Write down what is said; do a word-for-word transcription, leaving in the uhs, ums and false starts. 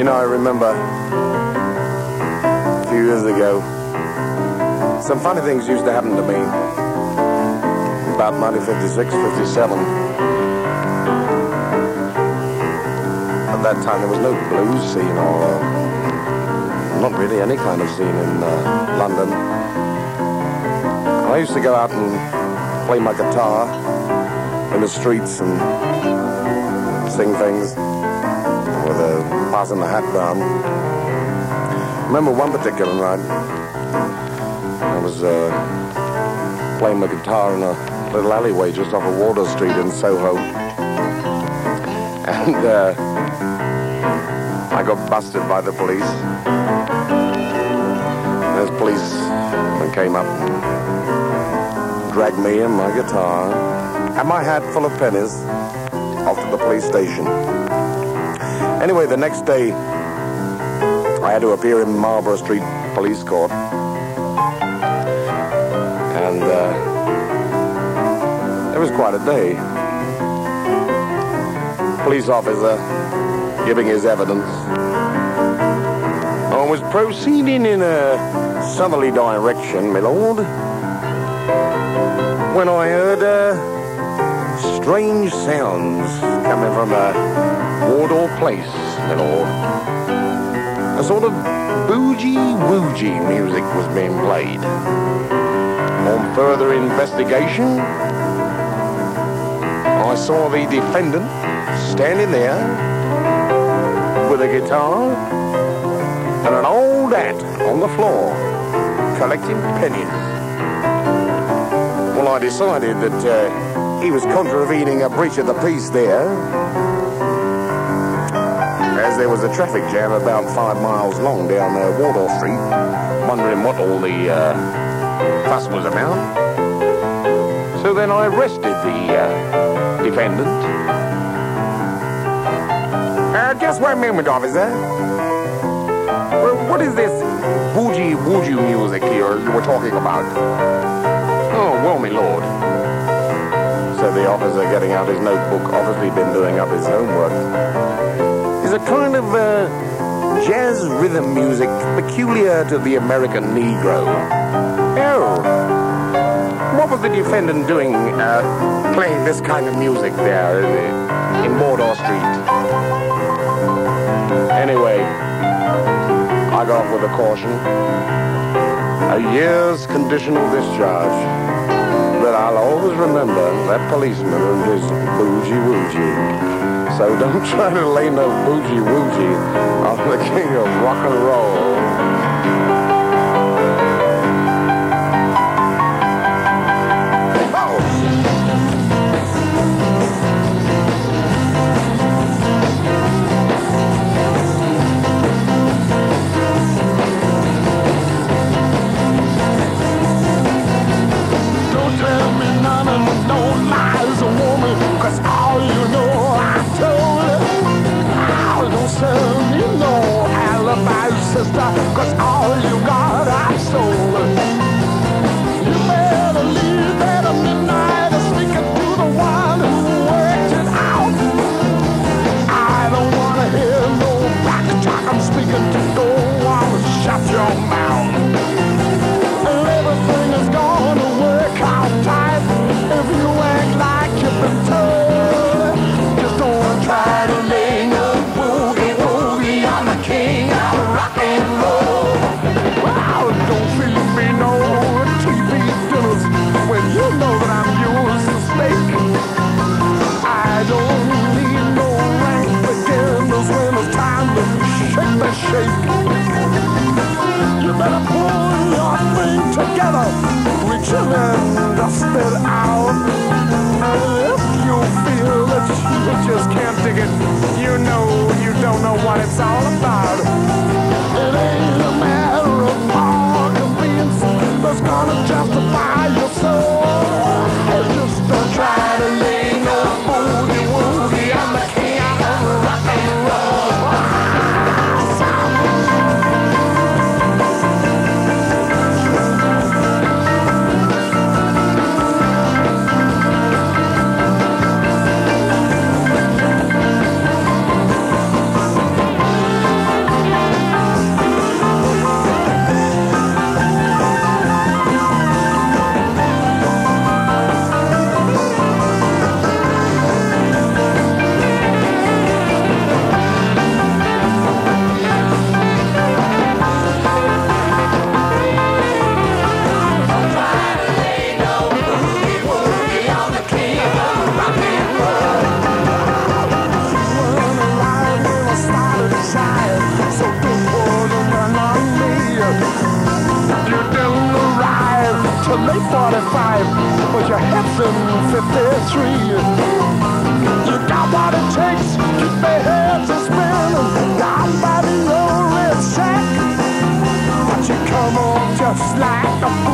You know, I remember a few years ago, some funny things used to happen to me about nineteen fifty-six, fifty-seven. At that time, there was no blues scene or uh, not really any kind of scene in uh, London. I used to go out and play my guitar in the streets and sing things with a passing the hat down. I remember one particular night, I was uh, playing my guitar in a little alleyway just off of Wardour Street in Soho, and uh, I got busted by the police. Those policemen came up and dragged me and my guitar and my hat full of pennies off to the police station. Anyway, the next day, I had to appear in Marlborough Street Police Court. And uh, it was quite a day. Police officer giving his evidence. I was proceeding in a southerly direction, my lord, when I heard uh, strange sounds coming from a Wardour Place, my lord. A sort of boogie-woogie music was being played. On further investigation, I saw the defendant standing there with a guitar and an old hat on the floor, collecting pennies. Well, I decided that uh, he was contravening a breach of the peace there, as there was a traffic jam about five miles long down uh, Wardour Street, wondering what all the uh, fuss was about. So then I arrested the uh, defendant. Uh, just one moment, officer. Well, what is this boogie-woogie music here you were talking about? Oh, well, my lord. So the officer, getting out his notebook, obviously been doing up his homework. Is a kind of uh, jazz rhythm music peculiar to the American Negro. Oh, what was the defendant doing uh, playing this kind of music there in, in Wardour Street? Anyway, I got off with a caution. A year's conditional discharge. But I'll always remember that policeman and his boogie-woogie. So don't try to lay no boogie-woogie on the king of rock and roll. Cause all you got I stole. You better leave at midnight speaking to the one who worked it out. I don't wanna hear no back talk. I'm speaking to the one. Shut your mouth. And everything is gonna work out tight if you act like you've been told. Just don't try to lay no boogie woogie. I'm the king of rock and roll. Don't feed me no T V dinners when you know that I'm yours to stake. I don't need no rank beginners when it's time to shake the shake. You better pull your thing together, reach in and dust it out. And if you feel that you just can't dig it, you know you don't know what it's all about. It ain't a matter of that's gonna justify your soul. Just don't try to lay no boogie woogie. I'm the king of rock and roll. nineteen fifty-three. You got what it takes, keep my head to spinning. Down by the old red sack, but you come on just like a